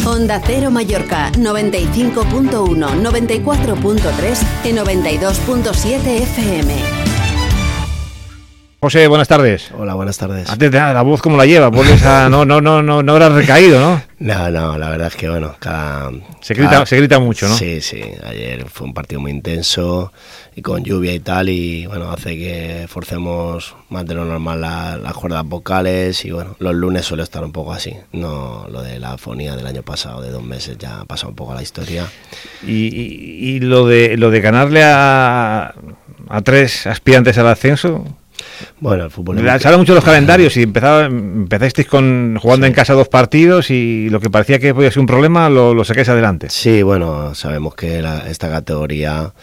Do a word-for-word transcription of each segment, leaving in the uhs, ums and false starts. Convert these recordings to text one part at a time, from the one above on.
Onda Cero Mallorca, noventa y cinco punto uno, noventa y cuatro punto tres y noventa y dos punto siete F M. José, buenas tardes. Hola, buenas tardes. Antes de nada, la voz cómo la lleva, vuelves a no no no no no habrás recaído, ¿no? No, no, la verdad es que bueno, cada se grita cada, se grita mucho, ¿no? Sí, sí. Ayer fue un partido muy intenso y con lluvia y tal, y bueno, hace que forcemos más de lo normal la, las cuerdas vocales, y bueno, los lunes suele estar un poco así. No, lo de la afonía del año pasado de dos meses ya ha pasado un poco a la historia. Y, y, y lo de lo de ganarle a a tres aspirantes al ascenso. Bueno, el fútbol... Se habla mucho de los calendarios y empezaba, empezasteis con jugando sí. en casa dos partidos y lo que parecía que podía ser un problema lo, lo sacáis adelante. Sí, bueno, sabemos que la, esta categoría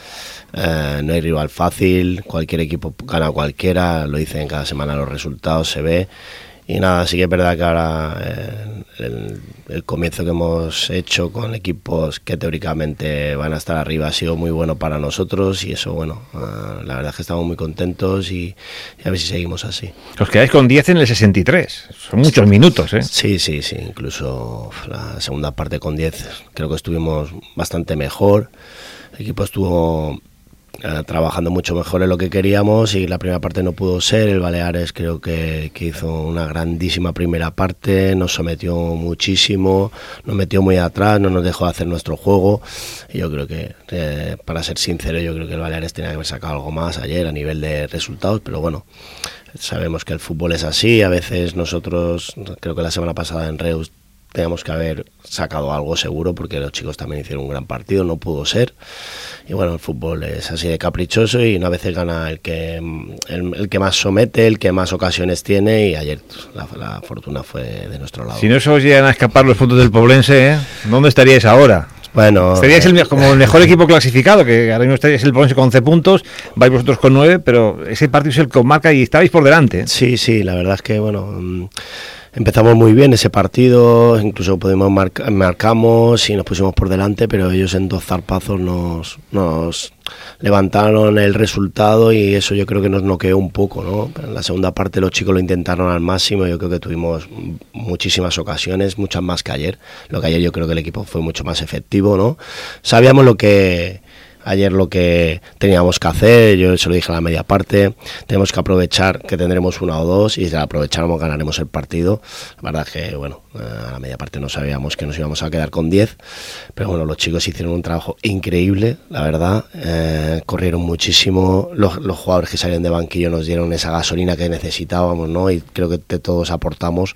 eh, no hay rival fácil, cualquier equipo gana a cualquiera, lo dicen cada semana los resultados, se ve. Y nada, sí que es verdad que ahora eh, el, el comienzo que hemos hecho con equipos que teóricamente van a estar arriba ha sido muy bueno para nosotros, y eso, bueno, uh, la verdad es que estamos muy contentos y, y a ver si seguimos así. Os quedáis con diez en el sesenta y tres, son muchos minutos, ¿eh? Sí, sí, sí, incluso la segunda parte con diez creo que estuvimos bastante mejor, el equipo estuvo... Uh, trabajando mucho mejor en lo que queríamos, y la primera parte no pudo ser. El Baleares creo que, que hizo una grandísima primera parte, nos sometió muchísimo, nos metió muy atrás, no nos dejó hacer nuestro juego, y yo creo que, eh, para ser sincero, yo creo que el Baleares tenía que haber sacado algo más ayer a nivel de resultados, pero bueno, sabemos que el fútbol es así. A veces nosotros, creo que la semana pasada en Reus teníamos que haber sacado algo seguro, porque los chicos también hicieron un gran partido, no pudo ser. Y bueno, el fútbol es así de caprichoso, y a veces gana el que el, el que más somete, el que más ocasiones tiene, y ayer la, la fortuna fue de nuestro lado. Si no se os llegan a escapar los puntos del Poblense, ¿eh? ¿Dónde estaríais ahora? Bueno, estaríais el, como el mejor equipo clasificado, que ahora mismo estaríais el Poblense con once puntos, vais vosotros con nueve, pero ese partido es el que os marca y estabais por delante. Sí, sí, la verdad es que bueno... Empezamos muy bien ese partido, incluso pudimos marca, marcamos y nos pusimos por delante, pero ellos en dos zarpazos nos, nos levantaron el resultado, y eso yo creo que nos noqueó un poco, ¿no? En la segunda parte los chicos lo intentaron al máximo, yo creo que tuvimos muchísimas ocasiones, muchas más que ayer. Lo que ayer yo creo que el equipo fue mucho más efectivo, ¿no? Sabíamos lo que... Ayer lo que teníamos que hacer, yo se lo dije a la media parte, tenemos que aprovechar que tendremos una o dos, y si la aprovecháramos ganaremos el partido. La verdad es que, bueno, a la media parte no sabíamos que nos íbamos a quedar con diez, pero bueno, los chicos hicieron un trabajo increíble, la verdad, eh, corrieron muchísimo, los, los jugadores que salieron de banquillo nos dieron esa gasolina que necesitábamos, ¿no? Y creo que todos aportamos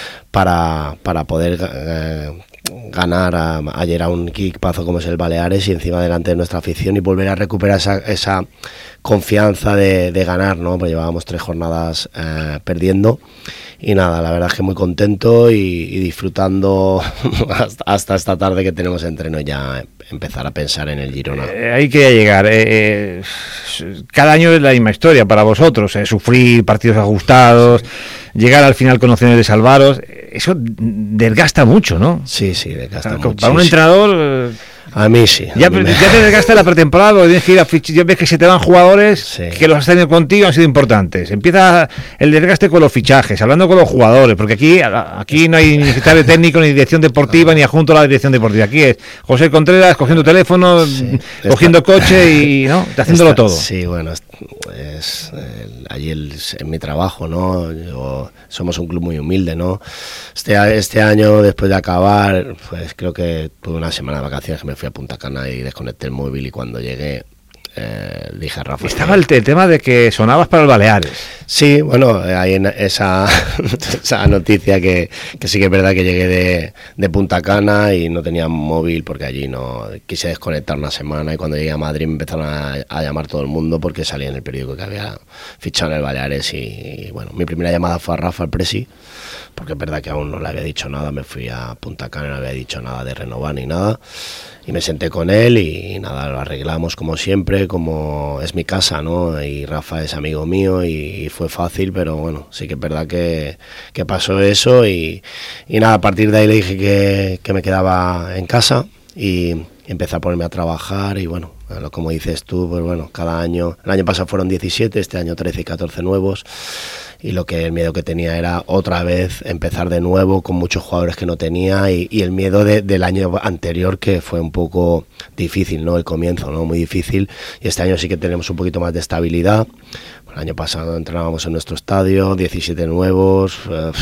para, para poder... Eh, ganar a, ayer a un equipazo como es el Baleares, y encima delante de nuestra afición, y volver a recuperar esa, esa confianza de, de ganar, ¿no? Pues llevábamos tres jornadas eh, perdiendo, y nada, la verdad es que muy contento y, y disfrutando hasta, hasta esta tarde que tenemos entreno, ya empezar a pensar en el Girona. Eh, hay que llegar, eh, eh, cada año es la misma historia para vosotros, eh, sufrir partidos ajustados, llegar al final con opciones de salvaros, eso desgasta mucho, ¿no? Sí, sí, desgasta mucho. mucho. Para un entrenador... A mí sí. A ya, mí me... ya te desgasta la pretemporada, tienes que ir a fich- ya ves que se te van jugadores sí. que los has tenido contigo, han sido importantes. Empieza el desgaste con los fichajes, hablando con los jugadores, porque aquí aquí no hay ni secretario técnico, ni dirección deportiva, no. ni adjunto a la dirección deportiva. Aquí es José Contreras cogiendo teléfono, sí. cogiendo Esta... coche y no, haciéndolo Esta... todo. Sí, bueno, es, es el, allí el, en mi trabajo, ¿no? Yo, somos un club muy humilde, ¿no? Este, este año, después de acabar, pues creo que tuve una semana de vacaciones que me fui a Punta Cana y desconecté el móvil, y cuando llegué eh, dije a Rafa... Estaba el, el tema de que sonabas para el Baleares. Sí, bueno, hay en esa, esa noticia que, que sí que es verdad que llegué de, de Punta Cana y no tenía móvil porque allí no quise desconectar una semana, y cuando llegué a Madrid me empezaron a, a llamar todo el mundo porque salía en el periódico que había fichado en el Baleares, y, y bueno, mi primera llamada fue a Rafa, al presi, porque es verdad que aún no le había dicho nada, me fui a Punta Cana, no le había dicho nada de renovar ni nada, y me senté con él y, y nada, lo arreglamos como siempre, como es mi casa, ¿no? Y Rafa es amigo mío y, y fue fácil, pero bueno, sí que es verdad que, que pasó eso, y, y nada, a partir de ahí le dije que, que me quedaba en casa, y empecé a ponerme a trabajar y bueno, como dices tú, pues bueno, cada año, el año pasado fueron diecisiete, este año trece y catorce nuevos, y lo que el miedo que tenía era otra vez empezar de nuevo con muchos jugadores que no tenía y, y el miedo de, del año anterior, que fue un poco difícil, ¿no? El comienzo, ¿no? Muy difícil, y este año sí que tenemos un poquito más de estabilidad. El año pasado entrenábamos en nuestro estadio, diecisiete nuevos, eh,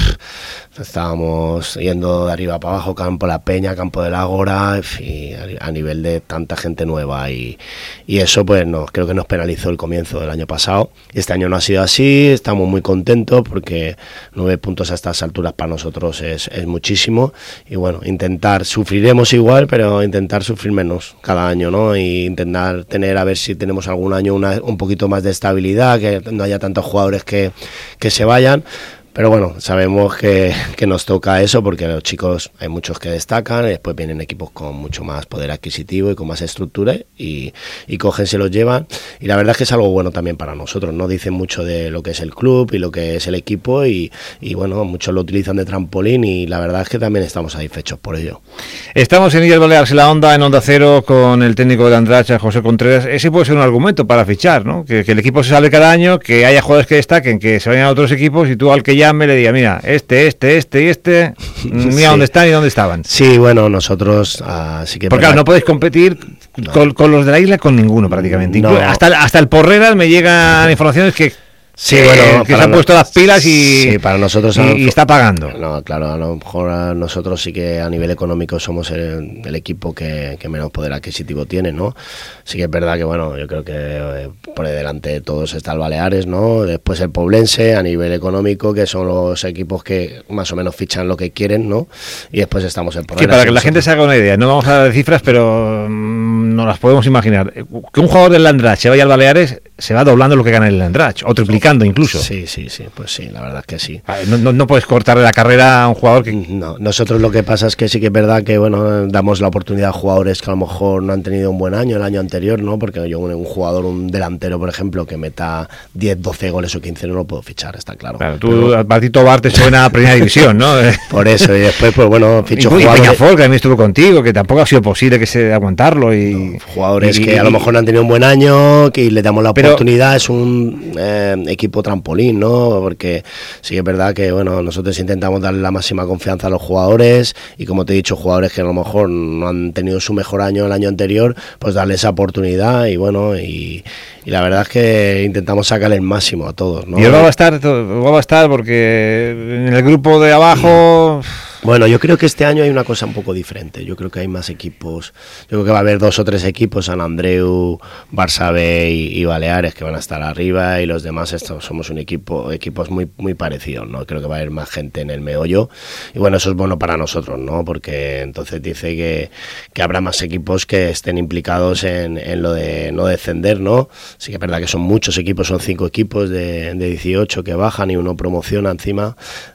estábamos yendo de arriba para abajo, Campo La Peña, Campo del Ágora, y a nivel de tanta gente nueva, y, y eso pues no, creo que nos penalizó el comienzo del año pasado. Este año no ha sido así, estamos muy contentos porque nueve puntos a estas alturas para nosotros es, es muchísimo, y bueno, intentar, sufriremos igual, pero intentar sufrir menos cada año, ¿no? Y intentar tener, a ver si tenemos algún año una, un poquito más de estabilidad, que no haya tantos jugadores que, que se vayan. Pero bueno, sabemos que, que nos toca eso porque los chicos hay muchos que destacan, y después vienen equipos con mucho más poder adquisitivo y con más estructura y, y cogen, se los llevan, y la verdad es que es algo bueno también para nosotros, ¿no? Dicen mucho de lo que es el club y lo que es el equipo y, y bueno, muchos lo utilizan de trampolín y la verdad es que también estamos satisfechos por ello. Estamos en Illes Balears, en la Onda, en Onda Cero, con el técnico de Andratx, José Contreras. Ese puede ser un argumento para fichar, ¿no? Que, que el equipo se sale cada año, que haya jugadores que destaquen, que se vayan a otros equipos y tú al que llame le diga, mira, este, este, este y este, mira sí. dónde están y dónde estaban. Sí, bueno, nosotros uh, sí que... Porque claro, no podéis competir no. con, con los de la isla, con ninguno prácticamente. No. Hasta, hasta el Porreras me llegan informaciones que... Sí, eh, bueno, que se han puesto las pilas y, sí, para nosotros y, y está pagando. No, claro, a lo mejor a nosotros sí que a nivel económico somos el, el equipo que, que menos poder adquisitivo tiene, ¿no? Sí que es verdad que, bueno, yo creo que eh, por delante de todos está el Baleares, ¿no? Después el Poblense a nivel económico, que son los equipos que más o menos fichan lo que quieren, ¿no? Y después estamos el Porreras. Sí, para que la gente se haga una idea, no vamos a dar cifras, pero mmm, no las podemos imaginar. Que un jugador del Andratx se vaya al Baleares, se va doblando lo que gana el Andratx, o triplicando incluso. Sí, sí, sí, pues sí, la verdad es que sí. No, no, no puedes cortarle la carrera a un jugador que... No, nosotros lo que pasa es que sí que es verdad que, bueno, damos la oportunidad a jugadores que a lo mejor no han tenido un buen año el año anterior, ¿no? Porque yo un, un jugador, un delantero, por ejemplo, que meta diez, doce goles o quince no lo puedo fichar, está claro. Claro, tú, a Patito Bar te suena a primera división, ¿no? Por eso, y después, pues bueno, ficho y, jugadores... Y Peñafort, que también estuvo contigo, que tampoco ha sido posible que se aguantarlo y... No, jugadores y, que a lo mejor no han tenido un buen año, que le damos la pero, oportunidad, es un eh, equipo trampolín, ¿no? Porque sí que es verdad que, bueno, nosotros intentamos darle la máxima confianza a los jugadores y, como te he dicho, jugadores que a lo mejor no han tenido su mejor año el año anterior, pues darle esa oportunidad y, bueno, y, y la verdad es que intentamos sacarle el máximo a todos, ¿no? Y ahora va a estar, va a estar porque en el grupo de abajo... Bueno, yo creo que este año hay una cosa un poco diferente. Yo creo que hay más equipos. Yo creo que va a haber dos o tres equipos, San Andreu, Barça B y, y Baleares, que van a estar arriba, y los demás estos, somos un equipo, equipos muy muy parecidos, ¿no? Creo que va a haber más gente en el meollo. Y bueno, eso es bueno para nosotros, ¿no? Porque entonces dice que, que habrá más equipos que estén implicados en, en lo de no descender, ¿no? Sí que es verdad que son muchos equipos, son cinco equipos de, de dieciocho que bajan y uno promociona encima.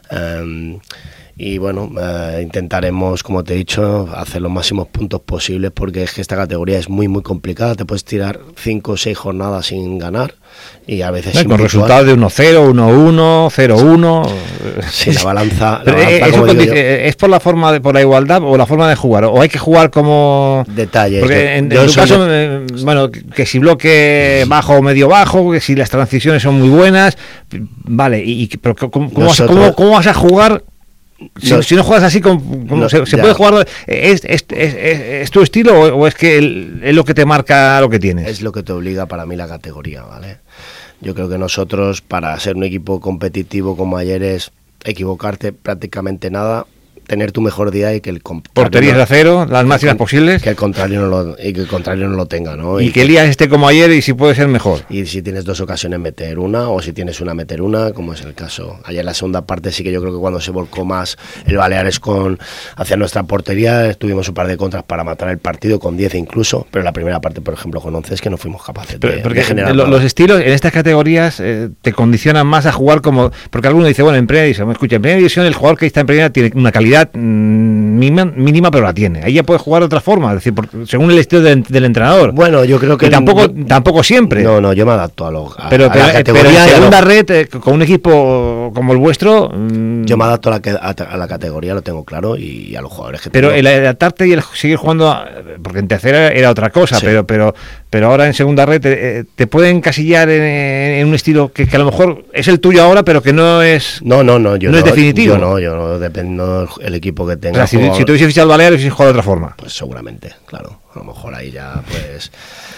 Um, Y bueno, eh, intentaremos, como te he dicho, hacer los máximos puntos posibles, porque es que esta categoría es muy muy complicada. Te puedes tirar cinco o seis jornadas sin ganar y a veces... ¿No? Con resultados de uno cero, uno uno, cero uno... Sí, la balanza... La Pero balanza eso como digo yo, ¿es por la forma de, por la igualdad o la forma de jugar? ¿O hay que jugar como...? Detalles. Porque de, en, en tu caso, de... bueno, que si bloque bajo o medio bajo, que si las transiciones son muy buenas, vale, y pero ¿cómo, cómo, Nosotros... vas, cómo, cómo vas a jugar...? Si no, si no juegas así, con, con, no, se, se puede jugar. ¿Es, es, es, es, es tu estilo o, o es que el, es lo que te marca lo que tienes? Es lo que te obliga para mí la categoría, ¿vale? Yo creo que nosotros, para ser un equipo competitivo como ayer, es equivocarte prácticamente nada, tener tu mejor día y que el porterías de acero, las máximas posibles, que el contrario no lo, y que el contrario no lo tenga, ¿no? Y, y que el día esté como ayer y si puede ser mejor. Y si tienes dos ocasiones meter una, o si tienes una meter una, como es el caso. Ayer en la segunda parte sí que yo creo que cuando se volcó más el Baleares con hacia nuestra portería, tuvimos un par de contras para matar el partido con diez incluso, pero en la primera parte, por ejemplo, con once es que no fuimos capaces pero, de, porque de generar lo, los estilos en estas categorías eh, te condicionan más a jugar como, porque alguno dice, bueno, en primera división, escucha, en primera división el jugador que está en primera tiene una calidad calidad mmm, mínima, mínima, pero la tiene. Ahí ya puede jugar de otra forma, es decir, por, según el estilo de, del entrenador. Bueno, yo creo que... Y tampoco, no, tampoco siempre. No, no, yo me adapto a, lo, a, pero, a pero, la categoría. Pero en segunda lo, red, eh, con un equipo como el vuestro... Mmm, yo me adapto a la, a, a la categoría, lo tengo claro, y a los jugadores que pero tengo. Pero el adaptarte y el seguir jugando, porque en tercera era otra cosa, sí. pero pero pero ahora en segunda red te, te pueden encasillar en, en un estilo que, que a lo mejor es el tuyo ahora, pero que no es no no no yo no, no es definitivo. Yo no, yo no, dependo del equipo que tenga. O sea, si, si te hubiese fichado al Baleares, hubiese jugado de otra forma. Pues seguramente, claro. A lo mejor ahí ya pues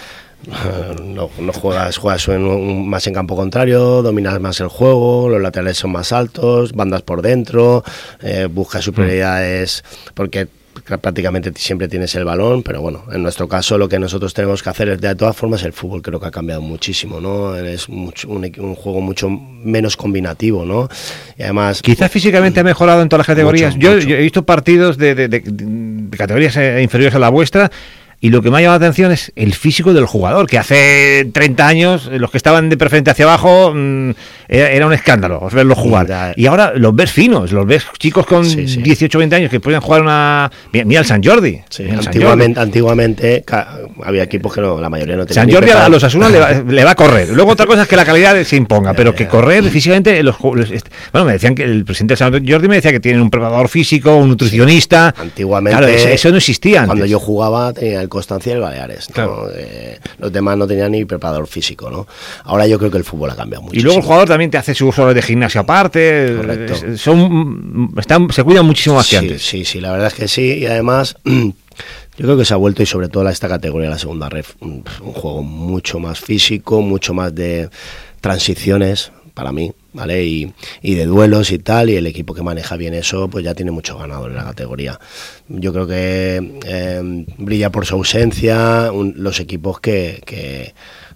no, no juegas, juegas en un, más en campo contrario, dominas más el juego, los laterales son más altos, bandas por dentro, eh, buscas superioridades porque prácticamente siempre tienes el balón, pero bueno, en nuestro caso lo que nosotros tenemos que hacer es, de todas formas, el fútbol creo que ha cambiado muchísimo, ¿no? Es mucho, un, un juego mucho menos combinativo, ¿no? Y además... Quizás físicamente ha mejorado en todas las categorías. Mucho, yo, mucho. yo he visto partidos de, de, de, de categorías inferiores a la vuestra, y lo que me ha llamado la atención es el físico del jugador, que hace treinta años los que estaban de preferente hacia abajo mmm, era, era un escándalo verlos jugar. Ya. Y ahora los ves finos, los ves chicos con sí, sí. dieciocho, veinte años que pueden jugar una... Mira, mira el San Jordi. Sí, el antiguamente, San Jordi. antiguamente había equipos que no, la mayoría no tenían. San Jordi a los Asuna le, va, le va a correr. Luego otra cosa es que la calidad se imponga, pero que correr físicamente... Los, los, bueno, me decían que el presidente de San Jordi me decía que tienen un preparador físico, un nutricionista. Antiguamente... Claro, eso, eso no existía antes. Cuando yo jugaba tenía el Constancia y el Baleares. ¿no? Claro. Eh, los demás no tenían ni preparador físico, ¿no? Ahora yo creo que el fútbol ha cambiado mucho. Y luego el jugador también te hace sus horas de gimnasio aparte. Correcto. Son, están, se cuidan muchísimo más sí, que antes. Sí, sí, la verdad es que sí. Y además, yo creo que se ha vuelto, y sobre todo a esta categoría, la segunda red, un, un juego mucho más físico, mucho más de transiciones para mí, ¿vale? Y, y de duelos y tal, y el equipo que maneja bien eso, pues ya tiene mucho ganado en la categoría. Yo creo que eh, brilla por su ausencia un, los equipos que, que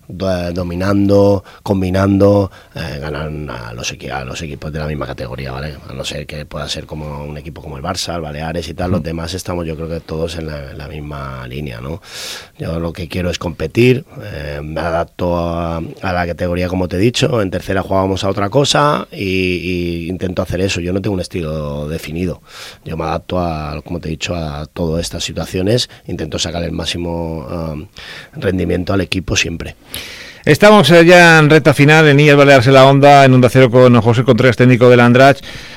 dominando, combinando, eh, ganan a los, a los equipos de la misma categoría, ¿vale? A no ser que pueda ser como un equipo como el Barça, el Baleares y tal, mm. los demás estamos yo creo que todos en la, en la misma línea, ¿no? Yo lo que quiero es competir, eh, me adapto a, a la categoría como te he dicho, en tercera jugábamos a otra cosa y, y intento hacer eso, yo no tengo un estilo definido, yo me adapto a, como te he dicho, a todas estas situaciones, intento sacar el máximo um, rendimiento al equipo siempre. Estamos ya en recta final, en Illes Baleares en la Onda, en Onda Cero con José Contreras, técnico del Andratx.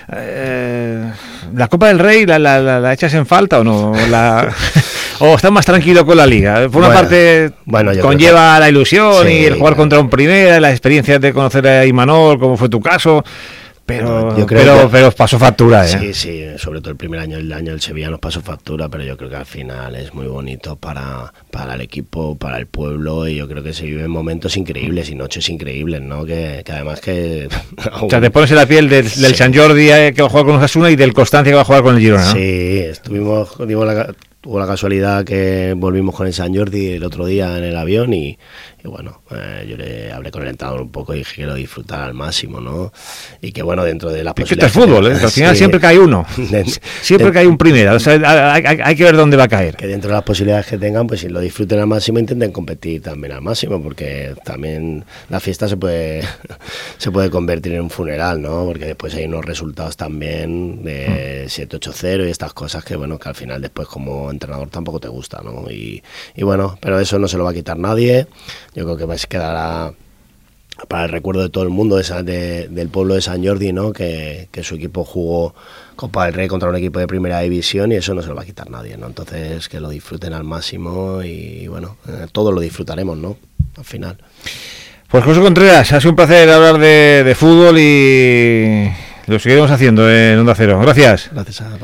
Eh, ¿La Copa del Rey la, la, la, la echas en falta o no? La... ¿O estás más tranquilo con la Liga? Por una bueno, parte bueno, conlleva que... la ilusión sí, y el jugar claro. contra un primera, la experiencia de conocer a Imanol, como fue tu caso... Pero, yo creo pero, que, pero pasó factura, ¿eh? Sí, sí, sobre todo el primer año, el año del Sevilla nos pasó factura, pero yo creo que al final es muy bonito para, para el equipo, para el pueblo, y yo creo que se viven momentos increíbles y noches increíbles, ¿no? Que, que además que... O sea, te pones en la piel del, del sí. San Jordi que va a jugar con Osasuna y del Constancia que va a jugar con el Girona, ¿no? Sí, estuvimos, dimos la... Tuvo la casualidad que volvimos con el San Jordi el otro día en el avión y, y bueno, eh, yo le hablé con el entrenador un poco y dije que lo disfrutar al máximo, ¿no? Y que bueno, dentro de las posibilidades... Es que esto es fútbol, ¿eh? Al final sí. siempre cae uno, siempre cae un primera, o sea, hay, hay, hay que ver dónde va a caer. Que dentro de las posibilidades que tengan, pues si lo disfruten al máximo, intenten competir también al máximo, porque también la fiesta se puede se puede convertir en un funeral, ¿no? Porque después hay unos resultados también de siete ocho cero y estas cosas que bueno, que al final después como entrenador tampoco te gusta, ¿no? Y, y bueno, pero eso no se lo va a quitar nadie. Yo creo que pues quedará para el recuerdo de todo el mundo de esa, de, del pueblo de San Jordi, ¿no? Que, que su equipo jugó Copa del Rey contra un equipo de primera división y eso no se lo va a quitar nadie, ¿no? Entonces que lo disfruten al máximo y bueno, eh, todos lo disfrutaremos, ¿no? Al final. Pues José Contreras, ha sido un placer hablar de, de fútbol y lo seguiremos haciendo en Onda Cero. Gracias. Gracias a